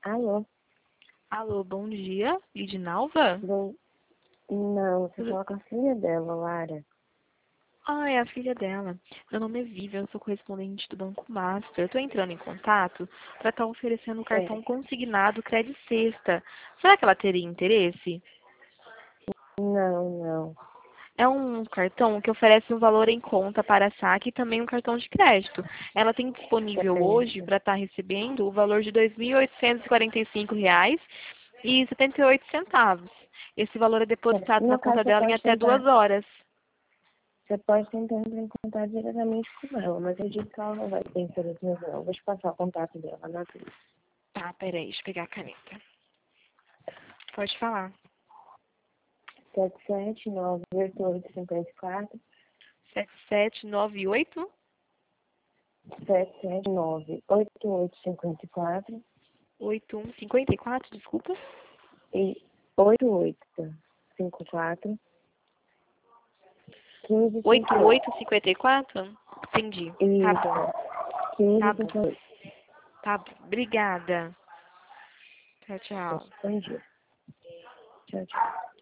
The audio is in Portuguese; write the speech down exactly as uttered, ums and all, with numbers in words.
Alô? Alô, bom dia, Lidinalva? Bom... Não, você fala com a filha dela, Lara. Ah, é a filha dela. Meu nome é Vivian, eu sou correspondente do Banco Master. Eu estou entrando em contato para estar oferecendo o cartão Certo. consignado Credit Sexta. Será que ela teria interesse? Não, não. É um cartão que oferece um valor em conta para saque e também um cartão de crédito. Ela tem disponível hoje Certo. para estar recebendo o valor de dois mil oitocentos e quarenta e cinco reais e setenta e oito centavos. Esse valor é Certo. depositado na No caso, conta você dela em pode até duas tentar... horas. Você pode tentar entrar em contato diretamente com ela, mas eu digo que ela não vai ter interesse no não. Vou te passar o contato dela na vida. Tá, peraí, deixa eu pegar a caneta. Pode falar. sete sete nove oito oito cinco quatro sete sete nove oito sete sete nove oito oito cinco quatro oito um cinco quatro, desculpa. e oito oito cinco quatro quinze oito cinquenta e oito. oito cinco quatro? Entendi. Tá bom. Isso. quinze Tá cinquenta bom. e oito. Tá bom. Obrigada. Tchau, tchau. Bom dia. Tchau, tchau.